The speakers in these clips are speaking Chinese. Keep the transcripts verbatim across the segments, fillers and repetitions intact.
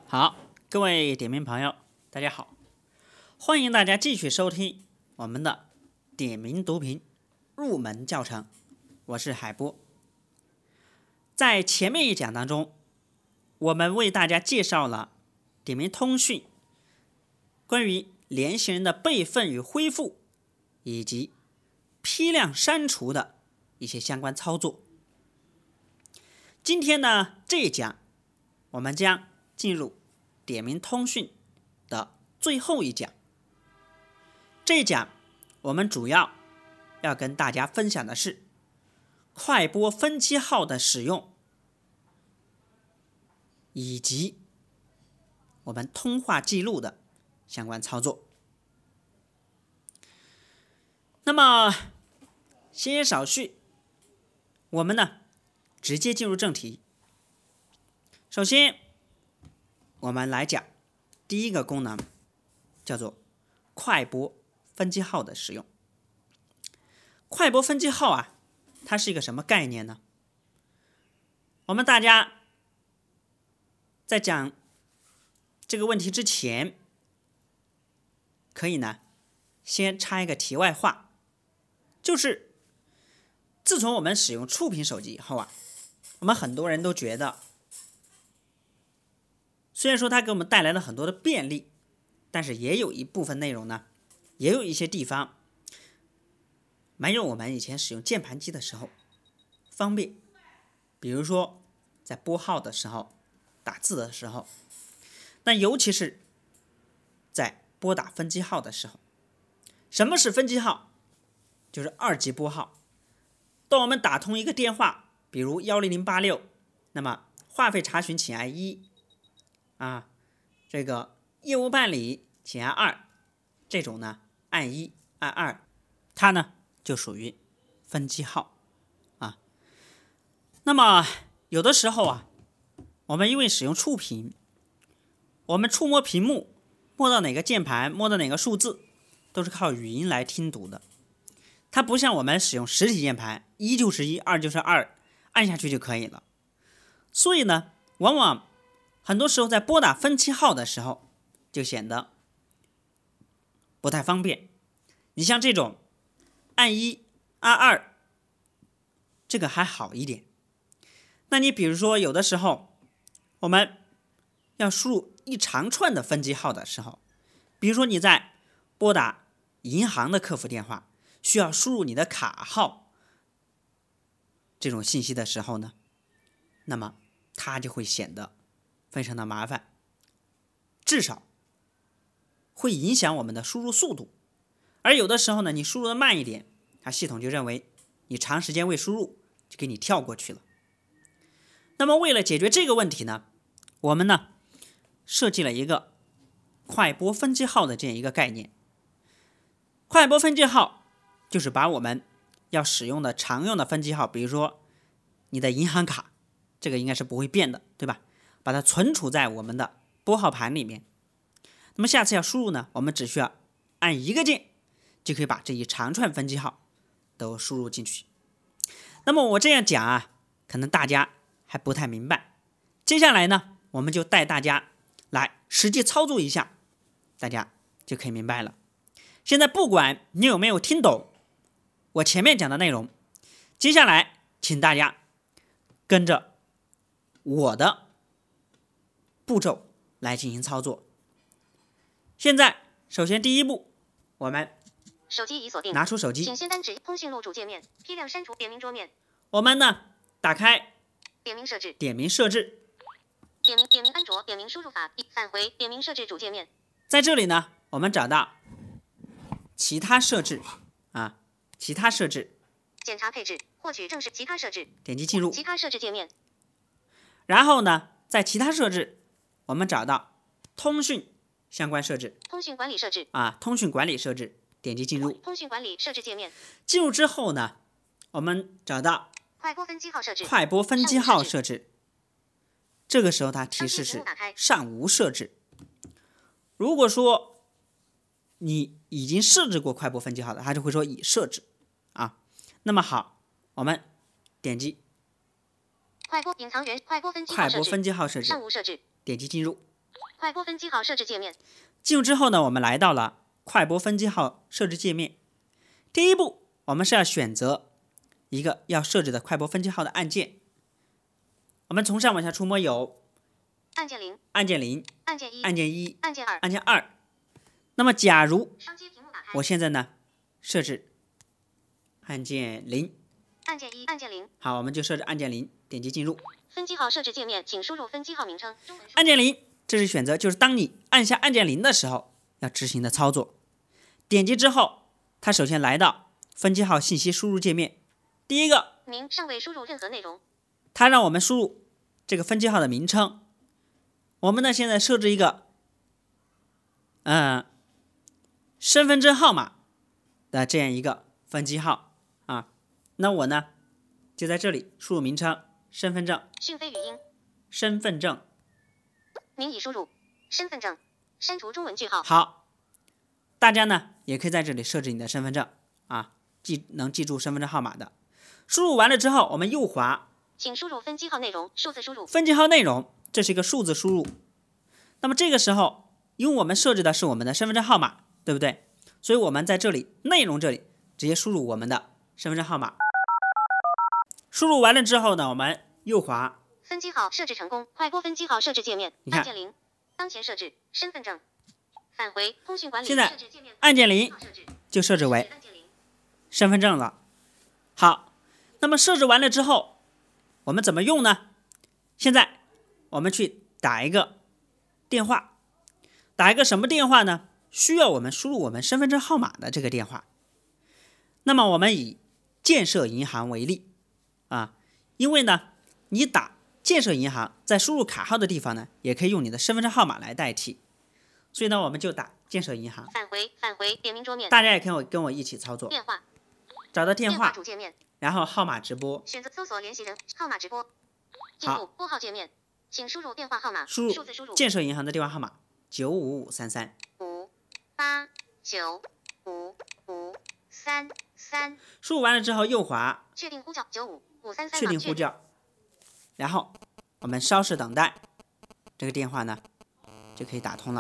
好，各位点名朋友，大家好，欢迎大家继续收听我们的点名读评入门教程，我是海波。在前面一讲当中，我们为大家介绍了点名通讯关于联系人的备份与恢复，以及批量删除的一些相关操作。今天呢，这一讲我们将进入点名通讯的最后一讲。这一讲我们主要要跟大家分享的是快拨分机号的使用，以及我们通话记录的相关操作。那么闲言少叙，我们呢直接进入正题。首先我们来讲第一个功能，叫做快拨分机号的使用。快拨分机号啊，它是一个什么概念呢？我们大家在讲这个问题之前，可以呢先插一个题外话，就是自从我们使用触屏手机以后啊，我们很多人都觉得，虽然说它给我们带来了很多的便利，但是也有一部分内容呢，也有一些地方没有我们以前使用键盘机的时候方便。比如说在拨号的时候，打字的时候，那尤其是在拨打分机号的时候。什么是分机号？就是二级拨号。当我们打通一个电话，比如一零零八六，那么话费查询请按一啊，这个业务办理请按二，这种呢按一按二，它呢就属于分机号啊。那么有的时候啊，我们因为使用触屏，我们触摸屏幕，摸到哪个键盘，摸到哪个数字，都是靠语音来听读的。它不像我们使用实体键盘，一就是一，二就是二，按下去就可以了。所以呢，往往很多时候在拨打分机号的时候，就显得不太方便。你像这种按一按二，这个还好一点。那你比如说有的时候我们要输入一长串的分机号的时候，比如说你在拨打银行的客服电话，需要输入你的卡号这种信息的时候呢，那么它就会显得非常的麻烦，至少会影响我们的输入速度。而有的时候呢，你输入的慢一点，它系统就认为你长时间未输入，就给你跳过去了。那么为了解决这个问题呢，我们呢设计了一个快拨分机号的这样一个概念。快拨分机号就是把我们要使用的常用的分机号，比如说你的银行卡，这个应该是不会变的，对吧？把它存储在我们的拨号盘里面。那么下次要输入呢，我们只需要按一个键，就可以把这一长串分机号都输入进去。那么我这样讲啊，可能大家还不太明白。接下来呢，我们就带大家来实际操作一下，大家就可以明白了。现在不管你有没有听懂我前面讲的内容，接下来请大家跟着我的步骤来进行操作。现在首先第一步，我们手机已锁定， 拿出手机， 请先单指通讯录主界面，批量删除点名桌面。 我们呢打开点名设置， 点名设置， 点名点名安卓点名输入法，返回点名设置主界面。 在这里呢，我们找到其他设置啊，其他设置， 检查配置，获取正式其他设置， 点击进入其他设置界面。 然后呢，在其他设置，我们找到通讯相关设置， 通讯管理设置啊，通讯管理设置，点击进入。 通讯管理设置界面。 进入之后呢，我们找到快拨分机号设置， 快拨分机号设置。这个时候它提示是尚无设置。如果说你已经设置过快拨分机号的，它就会说已设置啊。那么好，我们点击快拨隐藏源快拨分机号快设置， 拨分机号设置， 尚无设置， 点击进入。 快播分机号设置界面。 进入之后呢，我们来到了快播分机号设置界面。第一步，我们是要选择一个要设置的快播分机号的按键。我们从上往下触摸有按键零、 按键零、 按键一、 按键一、 按键二、 按键二。那么假如双击屏幕打开。 我现在呢设置按键零， 按键一、按键零。 好，我们就设置按键零，点击进入。 分机号设置界面，请输入分机号名称。中文按键零，这是选择，就是当你按下按键零的时候要执行的操作。点击之后，它首先来到分机号信息输入界面。第一个， 您尚未输入任何内容。 它让我们输入这个分机号的名称。我们呢现在设置一个，嗯、呃，身份证号码的这样一个分机号啊。那我呢就在这里输入名称，身份证。 讯飞语音。 身份证。 您已输入身份证，删除中文句号。 好，大家呢也可以在这里设置你的身份证啊，记能记住身份证号码的。输入完了之后，我们右滑， 请输入分机号内容，数字输入。 分机号内容，这是一个数字输入。那么这个时候，因为我们设置的是我们的身份证号码，对不对？所以我们在这里内容这里直接输入我们的身份证号码。输入完了之后呢，我们右滑。 分机号设置成功，快播分机号设置界面， 你看按键零，当前设置身份证，返回通讯管理现在设置界面， 按键零设置就设置为按键零。 身份证了。好，那么设置完了之后，我们怎么用呢？现在我们去打一个电话，打一个什么电话呢？需要我们输入我们身份证号码的这个电话。那么我们以建设银行为例啊，因为呢，你打建设银行在输入卡号的地方呢，也可以用你的身份证号码来代替，所以呢，我们就打建设银行。 返回返回点名桌面。 大家也可以跟我一起操作， 电话， 找到电话， 主界面， 然后号码直播， 选择搜索联系人，号码直播，进入拨号界面，请输入电话号码， 输入数字输入建设银行的电话号码九五五三三。 五八九五五三三。 输入完了之后右滑， 确定呼叫九五五三三。 确定呼叫，然后我们稍事等待，这个电话呢就可以打通了。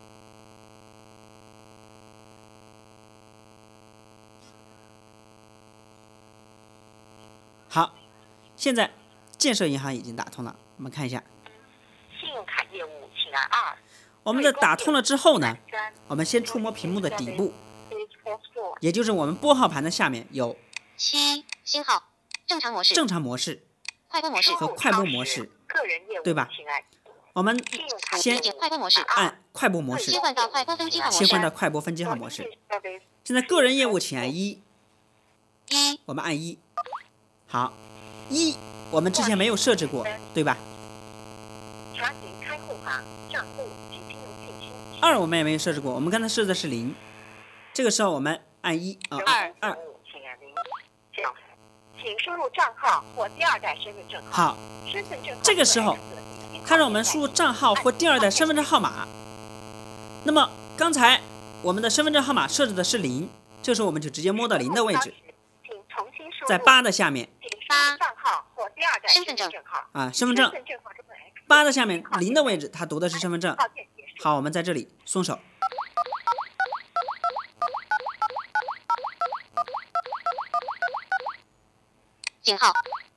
好，现在建设银行已经打通了，我们看一下。 信用卡业务请按二。 我们在打通了之后呢，我们先触摸屏幕的底部，也就是我们拨号盘的下面有七星号正常模式、 正常模式快播模式和快播模式， 个人业务对吧请按。 我们先点快播模式， 按快播模式切换到快播分机号模式。 切换到快播分机号模式。现在个人业务请按一， 一， 我们按一。好，一我们之前没有设置过，对吧？ 查询开户卡账户及金融信息。 二我们也没有设置过，我们刚才设的是零。这个时候我们按一啊， 二二， 请按零。请输入账号或第二代身份证号。 好， 身份证号这个时候它让我们输入账号或第二代身份证号码。那么刚才我们的身份证号码设置的是零，这时候我们就直接摸到零的位置， 请重新输入在八的下面八账号或第二代身份证号啊，身份证八的下面零的位置，它读的是身份证。好，我们在这里松手。 井号。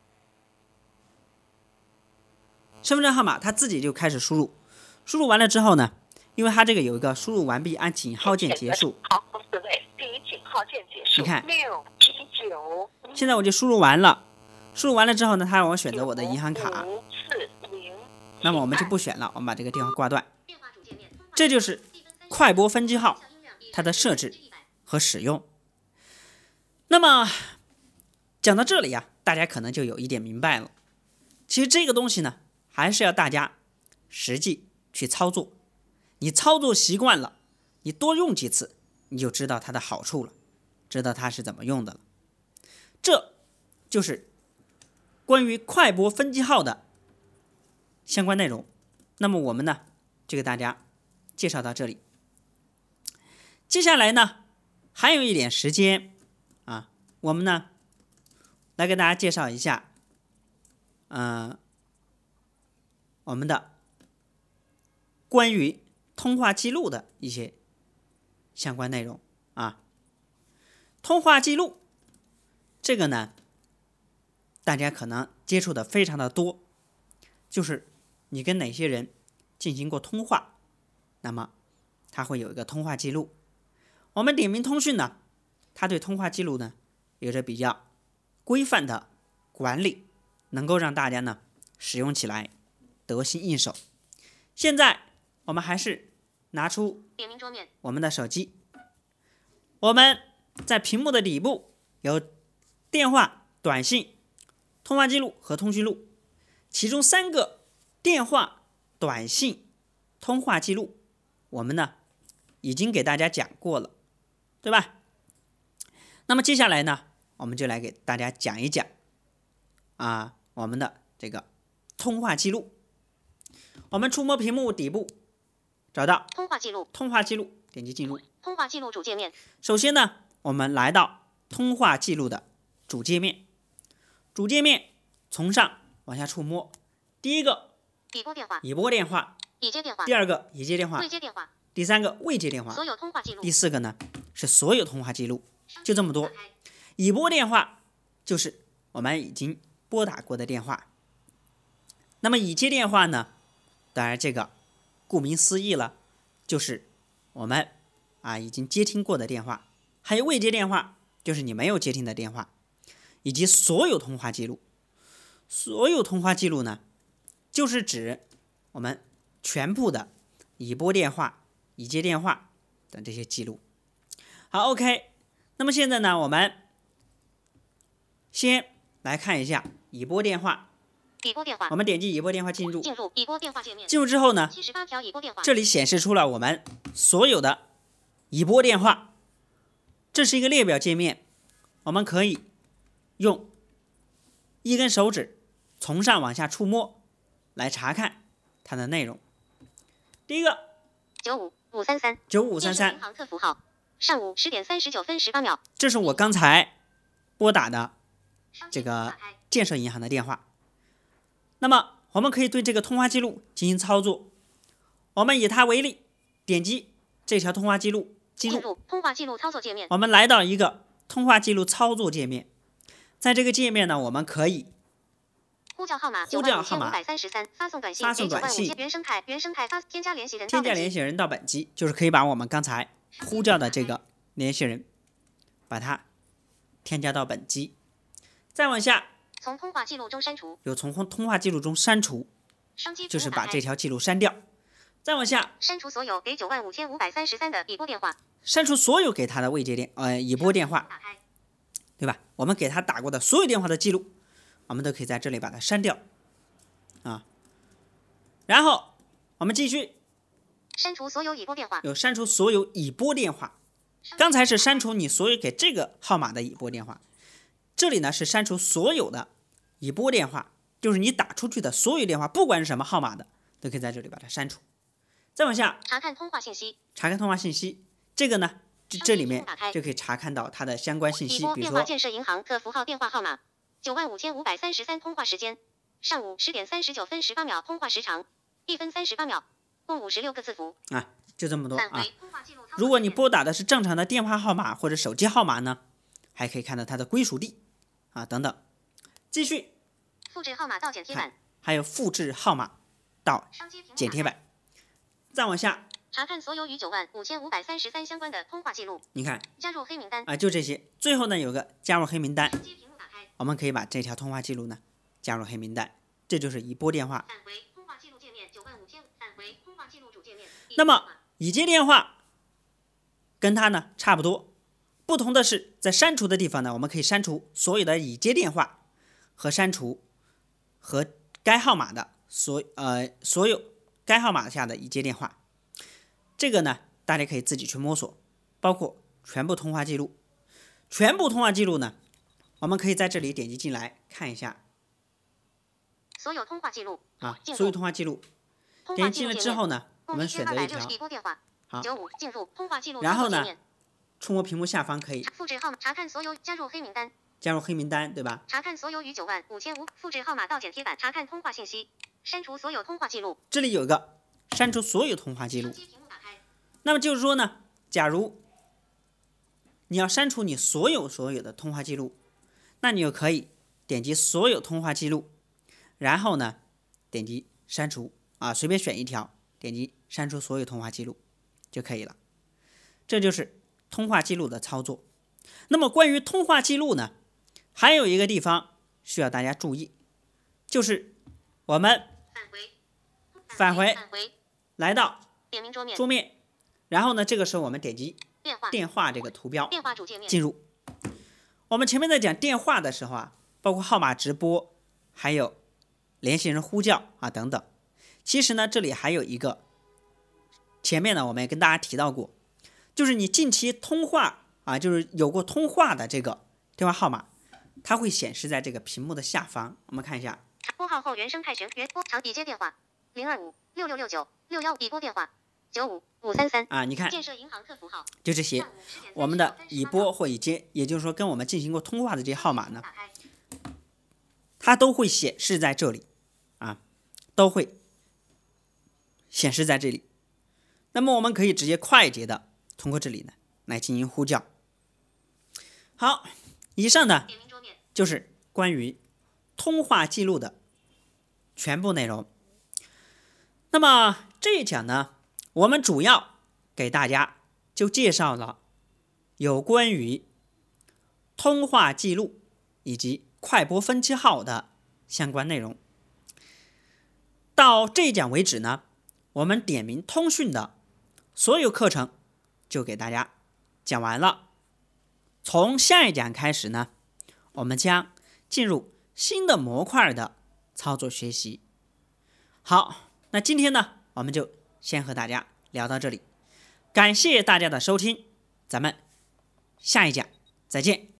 身份证号码它自己就开始输入，输入完了之后呢，因为它这个有一个输入完毕，按井号键结束。 好，四位，第一井号键结束。 你看， 六七九。 现在我就输入完了，输入完了之后呢，它让我选择我的银行卡，那么我们就不选了，我们把这个电话挂断。这就是快播分机号它的设置和使用。那么讲到这里呀、啊，大家可能就有一点明白了。其实这个东西呢，还是要大家实际去操作。你操作习惯了，你多用几次，你就知道它的好处了，知道它是怎么用的了。这就是关于快播分机号的相关内容。那么我们呢，就给大家介绍到这里。接下来呢，还有一点时间啊，我们呢来给大家介绍一下，呃，我们的关于通话记录的一些相关内容啊。通话记录这个呢，大家可能接触的非常的多，就是你跟哪些人进行过通话，那么它会有一个通话记录。我们点名通讯呢，它对通话记录呢有着比较规范的管理，能够让大家呢使用起来得心应手。现在我们还是拿出点名桌面， 我们的手机，我们在屏幕的底部有电话、短信、通话记录和通讯录，其中三个电话、短信、通话记录，我们呢已经给大家讲过了，对吧？那么接下来呢，我们就来给大家讲一讲啊我们的这个通话记录。我们触摸屏幕底部，找到通话记录， 通话记录，点击进入。 通话记录主界面， 首先呢，我们来到通话记录的主界面。主界面从上往下触摸，第一个已拨电话， 已拨电话， 已接电话， 第二个已接电话未，接电话， 第三个未接电话， 所有通话记录第，四个呢是所有通话记录，就这么多打。开已拨电话就是我们已经拨打过的电话，那么已接电话呢，当然这个顾名思义了，就是我们啊已经接听过的电话，还有未接电话，就是你没有接听的电话，以及所有通话记录。所有通话记录呢，就是指我们全部的已拨电话、已接电话等这些记录。好 ，OK， 那么现在呢，我们先来看一下已拨电话。 已拨电话我，们点击已拨电话进入， 进入已拨电话界面， 进入之后呢， 七十八条已拨电话， 这里显示出了我们所有的已拨电话，这是一个列表界面，我们可以用一根手指从上往下触摸来查看它的内容。第一个九五五三三， 九五三三， 银行客服号，上午十点三十九分十八秒， 这是我刚才拨打的商这个店打开建设银行的电话。那么我们可以对这个通话记录进行操作。我们以它为例，点击这条通话记录进进入， 入通话记录操作界面， 我们来到一个通话记录操作界面。在这个界面呢，我们可以呼叫号码呼叫号码五百三十三，发送短信发送短信原生态原生态发添加联系人到添加本机联系人到本机，就是可以把我们刚才呼叫的这个联系人，把它添加到本机。再往下从通话记录中删除， 有从通话记录中删除， 商机服务就是打开把这条记录删掉。再往下删除所有给九万五千五百三十三的已拨电话， 删除所有给他的未接电呃已拨电话， 打开对吧？我们给他打过的所有电话的记录，我们都可以在这里把它删掉啊。然后我们继续删除所有已拨电话， 有删除所有已拨电话，刚才是删除你所有给这个号码的已拨电话，这里呢是删除所有的已拨电话，就是你打出去的所有电话，不管是什么号码的，都可以在这里把它删除。再往下查看通话信息， 查看通话信息，这个呢这这里面就可以查看到它的相关信息， 已拨比如说电话建设银行客服号电话号码九万五千五百三十三，通话时间上午十点三十九分十八秒，通话时长一分三十八秒，共五十六个字符。 啊，就这么多啊。 返回通话记录操作如果你界面拨打的是正常的电话号码或者手机号码呢，还可以看到它的归属地啊等等。继续复制号码到剪贴板， 还有复制号码到商机屏幕剪贴板。再往下， 查看所有与九万五千五百三十三相关的通话记录， 你看加入黑名单。 啊，就这些。最后呢，有个加入黑名单， 商机屏幕打开， 我们可以把这条通话记录呢加入黑名单，这就是已拨电话。 返回通话记录界面九万五千，返回通话记录主界面。 那么已接电话跟它呢差不多，不同的是在删除的地方呢，我们可以删除所有的已接电话和删除和该号码的所呃所有该号码下的已接电话。这个呢，大家可以自己去摸索，包括全部通话记录。全部通话记录呢，我们可以在这里点击进来看一下所有通话记录啊， 进入所有通话记录。 通话点击进来记录界面之后呢，我们共一千选择一条二百六十已拨电话。 好九五进入通话记录然后呢操作界面， 触摸屏幕下方可以复制号码，查看所有，加入黑名单， 加入黑名单，对吧？ 查看所有与九万五千五，复制号码到剪贴板，查看通话信息，删除所有通话记录。 这里有一个删除所有通话记录。 手机屏幕打开。 那么就是说呢，假如你要删除你所有所有的通话记录，那你就可以点击所有通话记录，然后呢点击删除啊，随便选一条，点击删除所有通话记录就可以了。这就是通话记录的操作。那么关于通话记录呢，还有一个地方需要大家注意，就是我们返回。 返回返回。 来到点名桌面。 桌面，然后呢这个时候我们点击电话。 电话这个图标， 电话主界面。 进入。我们前面在讲电话的时候啊，包括号码直拨，还有联系人呼叫啊等等。其实呢，这里还有一个，前面呢我们也跟大家提到过，就是你近期通话啊，就是有过通话的这个电话号码，它会显示在这个屏幕的下方。我们看一下， 拨号后原生态旋原拨长已接电话零二五六六六九六幺已拨电话九五五三三啊，你看建设银行客服号就这些，我们的已拨或已接，也就是说跟我们进行过通话的这些号码呢，它都会显示在这里啊，都会显示在这里。那么我们可以直接快捷的通过这里呢来进行呼叫。好，以上呢就是关于通话记录的全部内容。那么这一讲呢，我们主要给大家就介绍了有关于通话记录以及快拨分期号的相关内容。到这一讲为止呢，我们点名通讯的所有课程就给大家讲完了。从下一讲开始呢，我们将进入新的模块的操作学习。好，那今天呢，我们就先和大家聊到这里，感谢大家的收听，咱们下一讲再见。